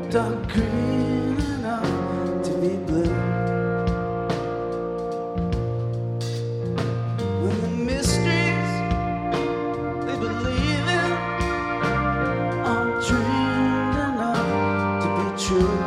dark green enough to be blue. When the mysteries they believe in are dreamed enough to be true.